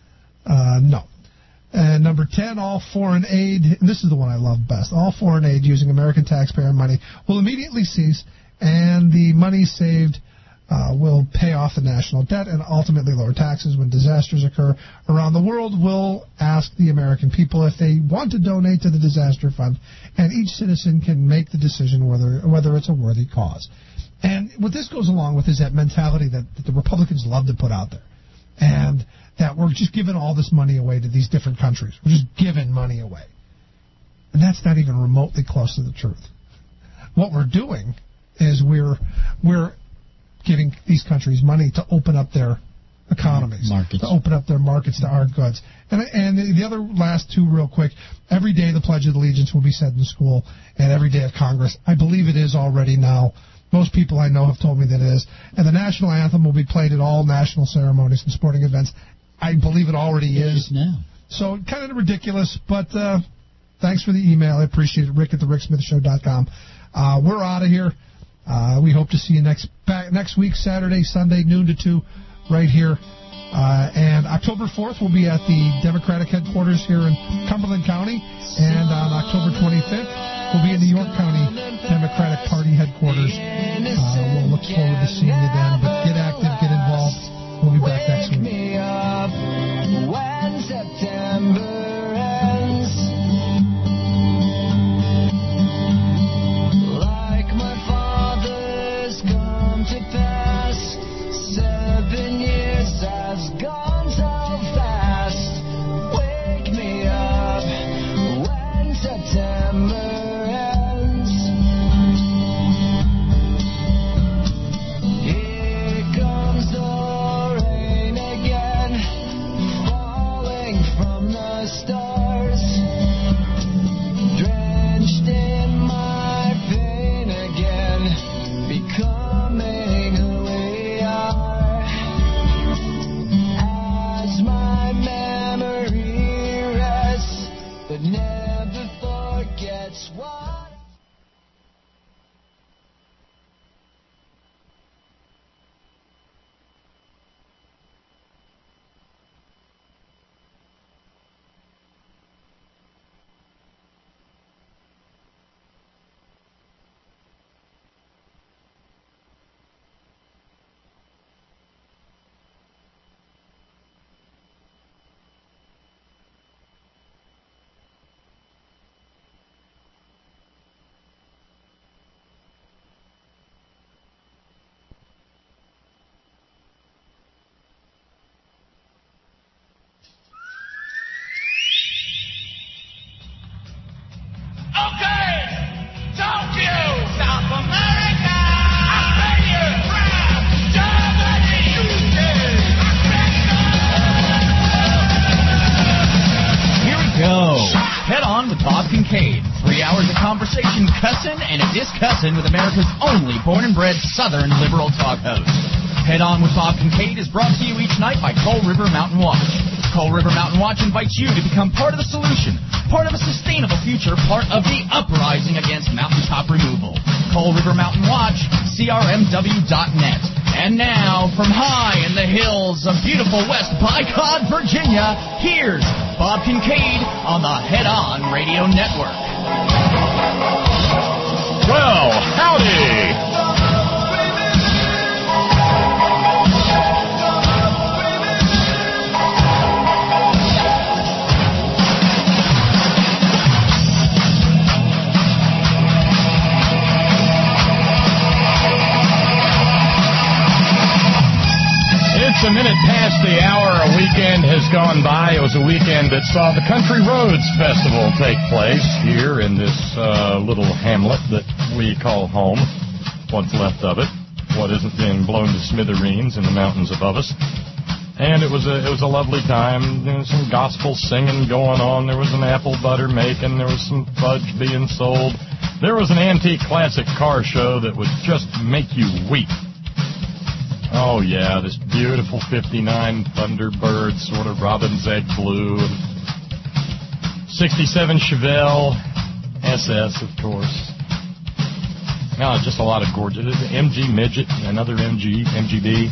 Uh, no. And number ten, all foreign aid. And this is the one I love best. All foreign aid using American taxpayer money will immediately cease, and the money saved uh, will pay off the national debt and ultimately lower taxes when disasters occur around the world. We'll ask the American people if they want to donate to the disaster fund, and each citizen can make the decision whether whether it's a worthy cause. And what this goes along with is that mentality that, that the Republicans love to put out there, and that we're just giving all this money away to these different countries. We're just giving money away. And that's not even remotely close to the truth. What we're doing is we're we're giving these countries money to open up their economies, markets. to open up their markets to our goods. And and the other last two real quick, every day the Pledge of Allegiance will be said in school, and every day of Congress. I believe it is already now. Most people I know have told me that it is. And the national anthem will be played at all national ceremonies and sporting events. I believe it already it is. is now. So kind of ridiculous, but uh, thanks for the email. I appreciate it. Rick at the rick smith show dot com. Uh, we're out of here. Uh, we hope to see you next back, next week, Saturday, Sunday, noon to two, right here. Uh, and October fourth, we'll be at the Democratic headquarters here in Cumberland County. And on October twenty-fifth, we'll be in the York County Democratic Party headquarters. Uh, we'll look forward to seeing you then. But get active, get involved. We'll be back next week. When September ends, like my father's come to pass, seven years has gone so fast. Wake me up when September ends. Here comes the rain again, falling from the stars, drenched in my pain again, becoming who we are. On with Bob Kincaid. Three hours of conversation, cussing, and a discussing with America's only born and bred Southern liberal talk host. Head On with Bob Kincaid is brought to you each night by Coal River Mountain Watch. Coal River Mountain Watch invites you to become part of the solution, part of a sustainable future, part of the uprising against mountaintop removal. Coal River Mountain Watch, C R M W dot net. And now, from high in the hills of beautiful West Bicod, Virginia, here's Bob Kincaid on the Head On Radio Network. Well, howdy! It's a minute past the hour. A weekend has gone by. It was a weekend that saw the Country Roads Festival take place here in this uh, little hamlet that we call home. What's left of it. What isn't being blown to smithereens in the mountains above us. And it was a it was a lovely time. There was some gospel singing going on. There was an apple butter making. There was some fudge being sold. There was an antique classic car show that would just make you weep. Oh, yeah, this beautiful fifty-nine Thunderbird, sort of robin's egg blue. sixty-seven Chevelle S S, of course. No, just a lot of gorgeous. M G Midget, another M G, M G B.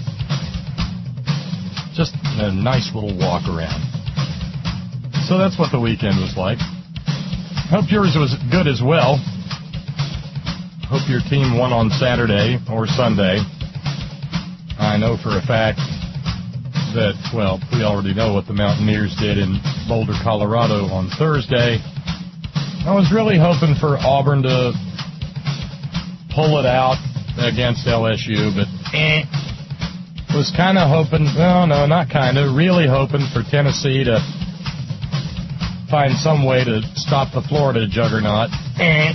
Just a nice little walk around. So that's what the weekend was like. Hope yours was good as well. Hope your team won on Saturday or Sunday. I know for a fact that, well, we already know what the Mountaineers did in Boulder, Colorado on Thursday. I was really hoping for Auburn to pull it out against L S U, but eh. Was kind of hoping, no, no, not kind of, really hoping for Tennessee to find some way to stop the Florida juggernaut. Eh.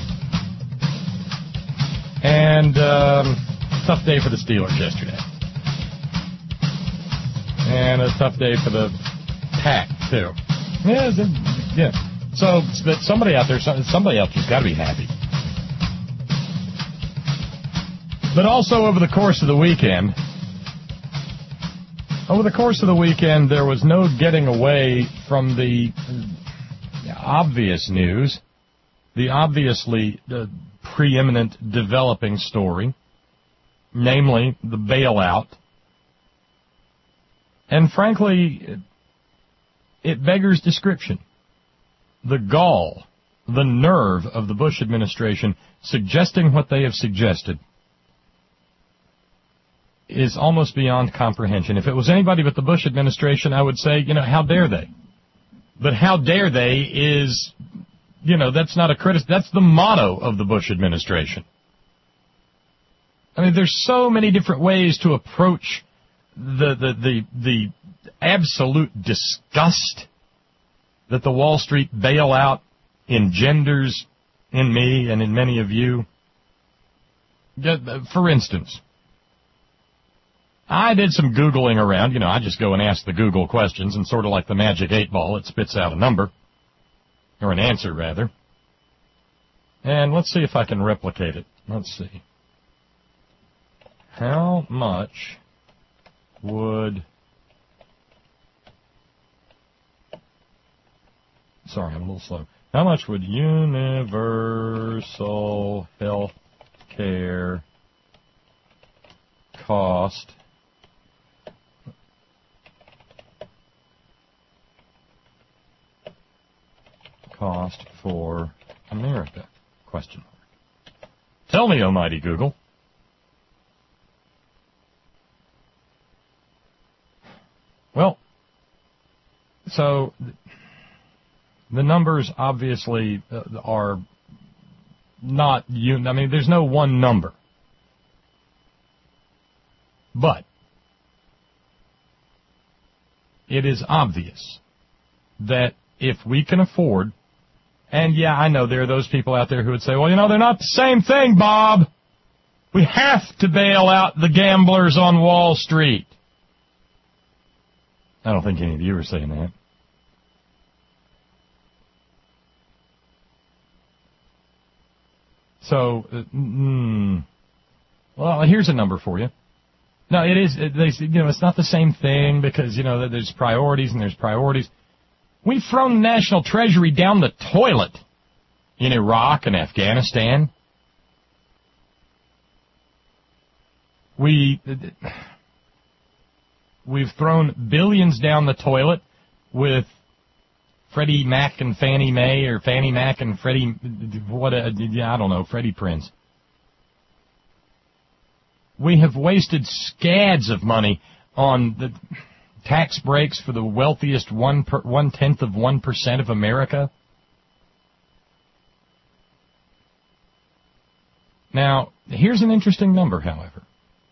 And um, tough day for the Steelers yesterday. And a tough day for the Pack, too. Yeah, yeah. So, but somebody out there, somebody else has got to be happy. But also over the course of the weekend, over the course of the weekend, there was no getting away from the obvious news, the obviously uh, preeminent developing story, namely the bailout. And frankly, it beggars description. The gall, the nerve of the Bush administration suggesting what they have suggested is almost beyond comprehension. If it was anybody but the Bush administration, I would say, you know, how dare they? But how dare they is, you know, that's not a criticism. That's the motto of the Bush administration. I mean, there's so many different ways to approach the the the, the absolute disgust that the Wall Street bailout engenders in me and in many of you. For instance, I did some Googling around. You know, I just go and ask the Google questions, and sort of like the magic eight ball, it spits out a number, or an answer, rather. And let's see if I can replicate it. Let's see. How much would... Sorry, I'm a little slow. How much would universal health care cost cost for America? Question mark. Tell me, almighty Google. Well, so the numbers obviously uh, are not, un- I mean, there's no one number. But it is obvious that if we can afford, and yeah, I know there are those people out there who would say, well, you know, they're not the same thing, Bob. We have to bail out the gamblers on Wall Street. I don't think any of you are saying that. So, uh, mm, well, here's a number for you. No, it is, it, they, you know, it's not the same thing because, you know, there's priorities and there's priorities. We've thrown the national treasury down the toilet in Iraq and Afghanistan. We, we've thrown billions down the toilet with Freddie Mac and Fannie Mae, or Fannie Mac and Freddie, what, a, I don't know, Freddie Prinze. We have wasted scads of money on the tax breaks for the wealthiest one per, one-tenth of one percent of America. Now, here's an interesting number, however.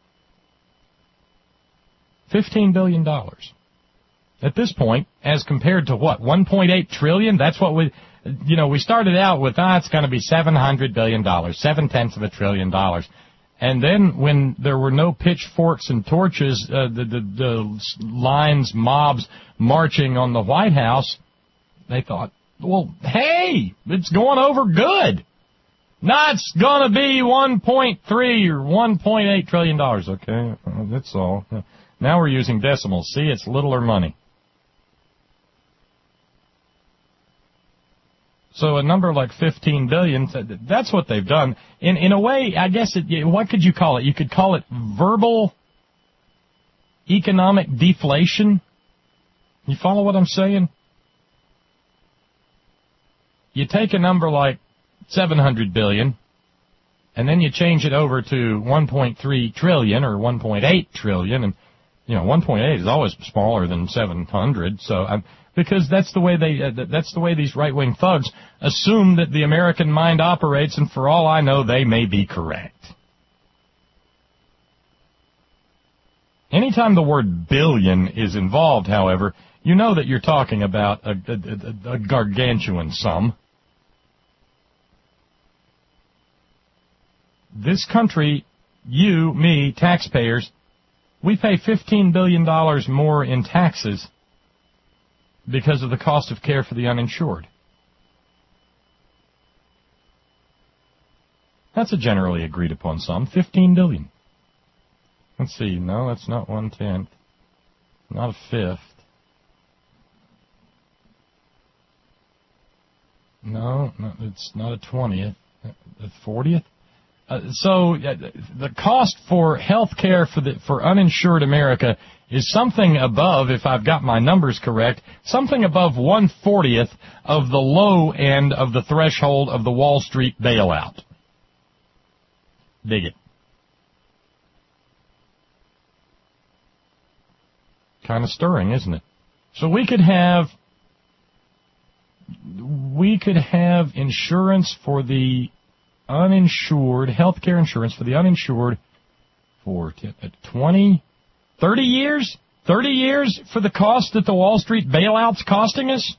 fifteen billion dollars. At this point, as compared to what, one point eight trillion dollars? That's what we, you know, we started out with, ah, it's going to be seven hundred billion dollars, seven-tenths of a trillion dollars. And then when there were no pitchforks and torches, uh, the, the, the lines, mobs marching on the White House, they thought, well, hey, it's going over good. No, it's going to be one point three or one point eight trillion dollars. Okay, that's all. Now we're using decimals. See, it's littler money. So a number like fifteen billion dollars, that's what they've done. In in a way, I guess, it, what could you call it? You could call it verbal economic deflation. You follow what I'm saying? You take a number like seven hundred billion dollars, and then you change it over to one point three trillion dollars or one point eight trillion dollars, and, you know, one point eight is always smaller than seven hundred, so I'm... Because that's the way they, uh, that's the way these right-wing thugs assume that the American mind operates, and for all I know, they may be correct. Anytime the word billion is involved, however, you know that you're talking about a, a, a, a gargantuan sum. This country, you, me, taxpayers, we pay fifteen billion dollars more in taxes because of the cost of care for the uninsured. That's a generally agreed upon sum, fifteen billion dollars. Let's see, no, that's not one-tenth, not a fifth. No, no, it's not a twentieth, a fortieth. Uh, so uh, the cost for health care for the for uninsured America is something above, if I've got my numbers correct, something above one fortieth of the low end of the threshold of the Wall Street bailout. Dig it. Kind of stirring, isn't it? So we could have we could have insurance for the uninsured, health care insurance for the uninsured for twenty, thirty years? thirty years for the cost that the Wall Street bailout's costing us?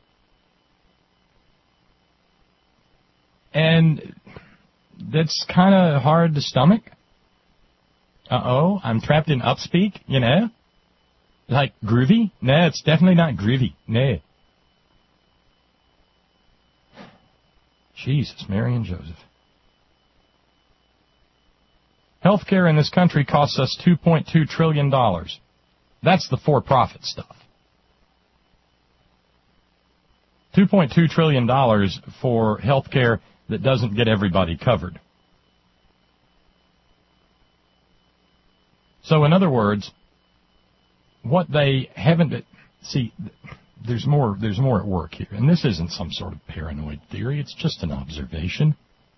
And that's kind of hard to stomach. Uh-oh, I'm trapped in upspeak, you know? Like groovy? Nah, it's definitely not groovy. Nah. Jesus, Mary and Joseph. Healthcare in this country costs us two point two trillion dollars. That's the for-profit stuff. two point two trillion dollars for healthcare that doesn't get everybody covered. So in other words, what they haven't... See, there's more, there's more at work here. And this isn't some sort of paranoid theory. It's just an observation.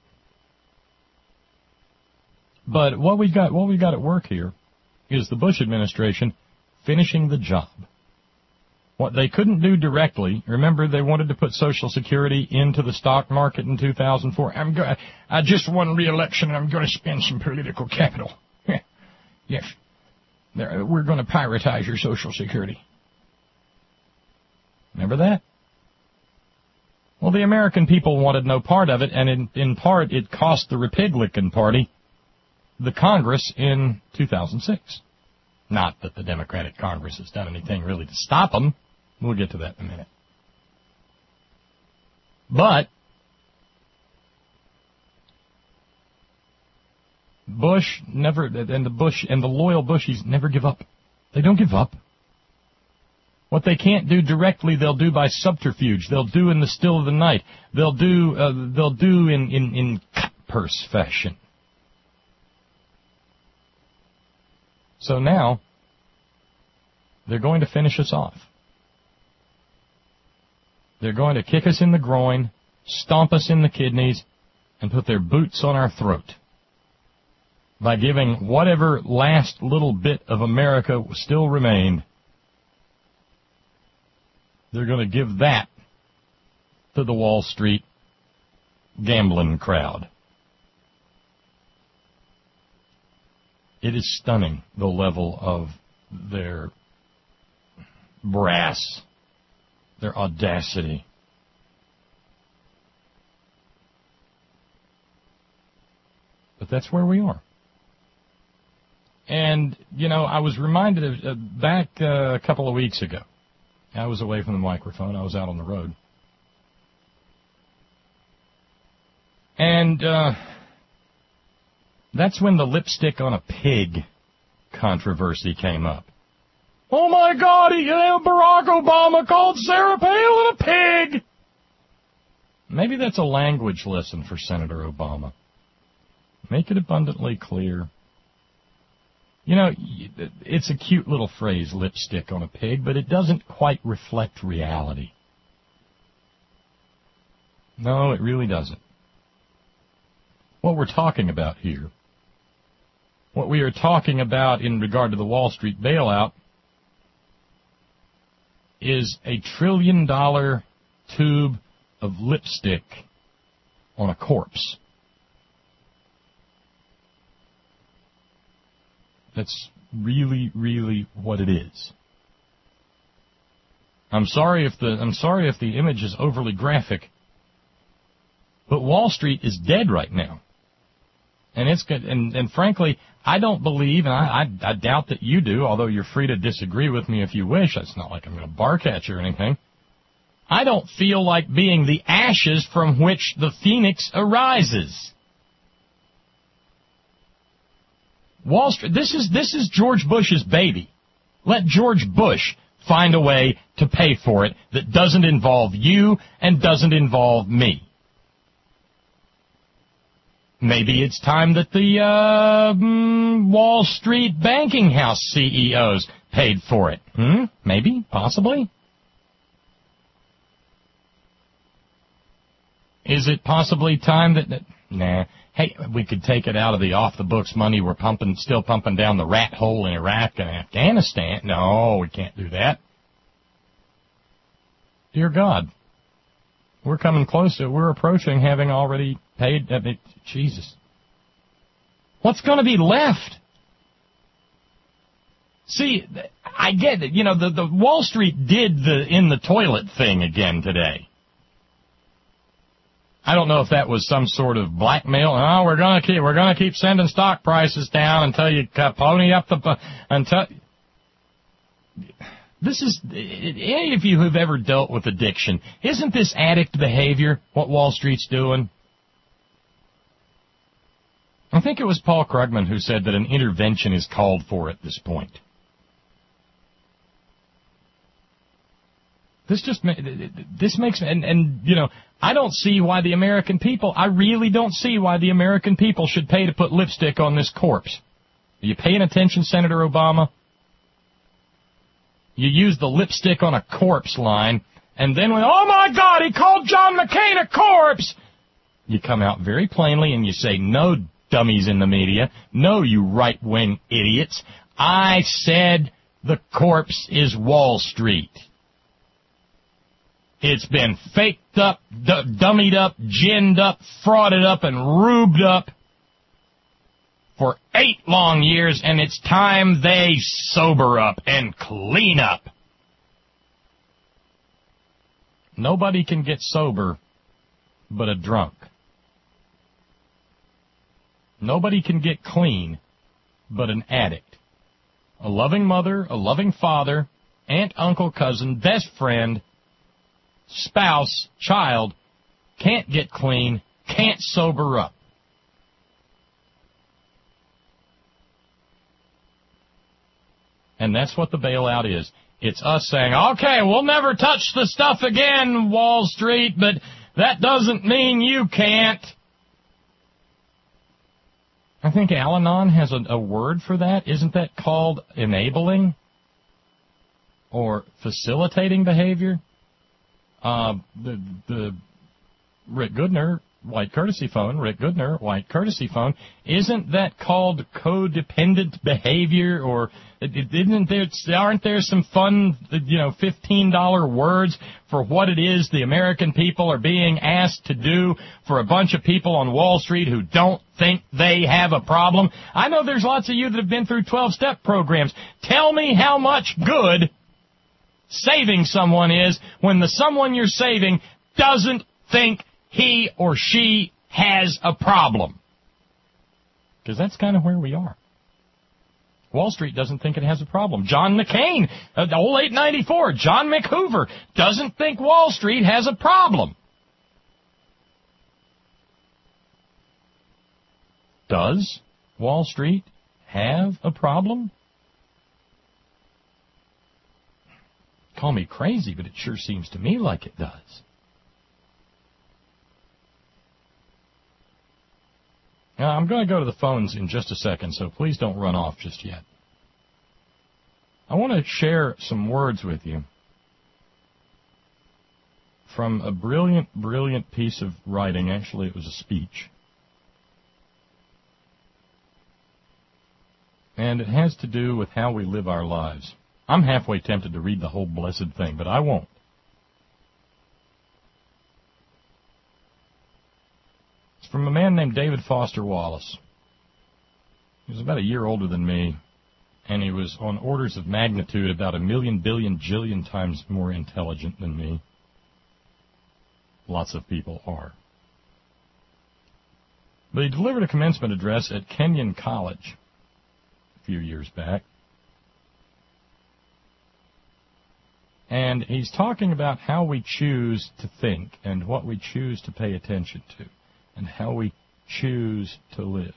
But what we got, what we got at work here is the Bush administration finishing the job. What they couldn't do directly, remember they wanted to put Social Security into the stock market in two thousand four. I'm go- I just won re-election and I'm going to spend some political capital. Yes. There, we're going to piratize your Social Security. Remember that? Well, the American people wanted no part of it, and in, in part it cost the Republican Party the Congress in two thousand six. Not that the Democratic Congress has done anything really to stop them. We'll get to that in a minute. But Bush never, and the Bush and the loyal Bushies never give up. They don't give up. What they can't do directly, they'll do by subterfuge. They'll do in the still of the night. They'll do, uh, they'll do in in in cut purse fashion. So now they're going to finish us off. They're going to kick us in the groin, stomp us in the kidneys, and put their boots on our throat by giving whatever last little bit of America still remained. They're going to give that to the Wall Street gambling crowd. It is stunning, the level of their brass, their audacity. But that's where we are. And, you know, I was reminded of uh, back uh, a couple of weeks ago. I was away from the microphone. I was out on the road. And uh, that's when the lipstick on a pig controversy came up. Oh, my God, he, uh, Barack Obama called Sarah Palin a pig. Maybe that's a language lesson for Senator Obama. Make it abundantly clear. You know, it's a cute little phrase, lipstick on a pig, but it doesn't quite reflect reality. No, it really doesn't. What we're talking about here, what we are talking about in regard to the Wall Street bailout, is a trillion dollar tube of lipstick on a corpse. That's really, really what it is. I'm sorry if the I'm sorry if the image is overly graphic, but Wall Street is dead right now, and it's good. And, and frankly, I don't believe, and I, I I doubt that you do. Although you're free to disagree with me if you wish. It's not like I'm going to bark at you or anything. I don't feel like being the ashes from which the phoenix arises. Wall Street, this is this is George Bush's baby. Let George Bush find a way to pay for it that doesn't involve you and doesn't involve me. Maybe it's time that the uh, mm, Wall Street banking house C E Os paid for it. Hmm? Maybe? Possibly? Is it possibly time that... that nah. Hey, we could take it out of the off-the-books money we're pumping, still pumping down the rat hole in Iraq and Afghanistan. No, we can't do that. Dear God, we're coming close to, we're approaching having already paid, I mean, Jesus. What's going to be left? See, I get it. You know, the, the Wall Street did the in-the-toilet thing again today. I don't know if that was some sort of blackmail. Oh, we're gonna keep we're gonna keep sending stock prices down until you uh, pony up the until. This is any of you who've ever dealt with addiction. Isn't this addict behavior what Wall Street's doing? I think it was Paul Krugman who said that an intervention is called for at this point. This just this makes and and you know I don't see why the American people I really don't see why the American people should pay to put lipstick on this corpse. Are you paying attention, Senator Obama? You use the lipstick on a corpse line, and then when oh my God, he called John McCain a corpse, you come out very plainly and you say, no, dummies in the media, no, you right wing idiots. I said the corpse is Wall Street. It's been faked up, d- dummied up, ginned up, frauded up, and rubed up for eight long years, and it's time they sober up and clean up. Nobody can get sober but a drunk. Nobody can get clean but an addict. A loving mother, a loving father, aunt, uncle, cousin, best friend, spouse, child, can't get clean, can't sober up. And that's what the bailout is. It's us saying, okay, we'll never touch the stuff again, Wall Street, but that doesn't mean you can't. I think Al-Anon has a, a word for that. Isn't that called enabling or facilitating behavior? Uh, the, the Rick Goodner White Courtesy Phone, Rick Goodner White Courtesy Phone, isn't that called codependent behavior? Or isn't there, aren't there some fun, you know, fifteen dollar words for what it is the American people are being asked to do for a bunch of people on Wall Street who don't think they have a problem? I know there's lots of you that have been through twelve-step programs. Tell me how much good saving someone is when the someone you're saving doesn't think he or she has a problem. Because that's kind of where we are. Wall Street doesn't think it has a problem. John McCain, uh, the old eight ninety-four, John McHoover, doesn't think Wall Street has a problem. Does Wall Street have a problem? Call me crazy, but it sure seems to me like it does. Now, I'm going to go to the phones in just a second, so please don't run off just yet. I want to share some words with you from a brilliant, brilliant piece of writing. Actually, it was a speech. And it has to do with how we live our lives. I'm halfway tempted to read the whole blessed thing, but I won't. It's from a man named David Foster Wallace. He was about a year older than me, and he was on orders of magnitude about a million, billion, jillion times more intelligent than me. Lots of people are. But he delivered a commencement address at Kenyon College a few years back. And he's talking about how we choose to think and what we choose to pay attention to and how we choose to live.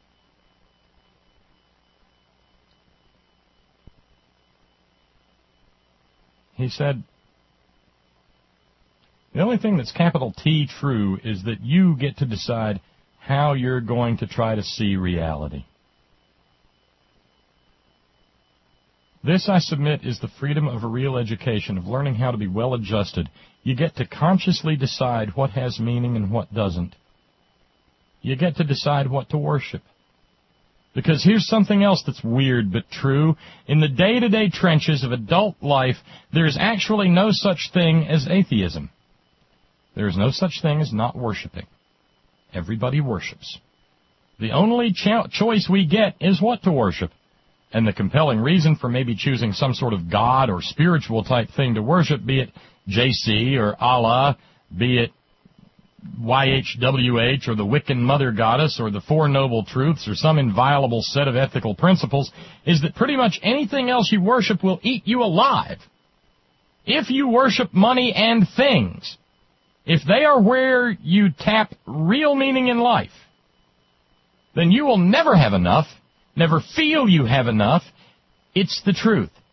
He said, the only thing that's capital T true is that you get to decide how you're going to try to see reality. This, I submit, is the freedom of a real education, of learning how to be well-adjusted. You get to consciously decide what has meaning and what doesn't. You get to decide what to worship. Because here's something else that's weird but true. In the day-to-day trenches of adult life, there's actually no such thing as atheism. There is no such thing as not worshiping. Everybody worships. The only cho- choice we get is what to worship. And the compelling reason for maybe choosing some sort of God or spiritual type thing to worship, be it J C or Allah, be it Y H W H or the Wiccan Mother Goddess or the Four Noble Truths or some inviolable set of ethical principles, is that pretty much anything else you worship will eat you alive. If you worship money and things, if they are where you tap real meaning in life, then you will never have enough, never feel you have enough. It's the truth.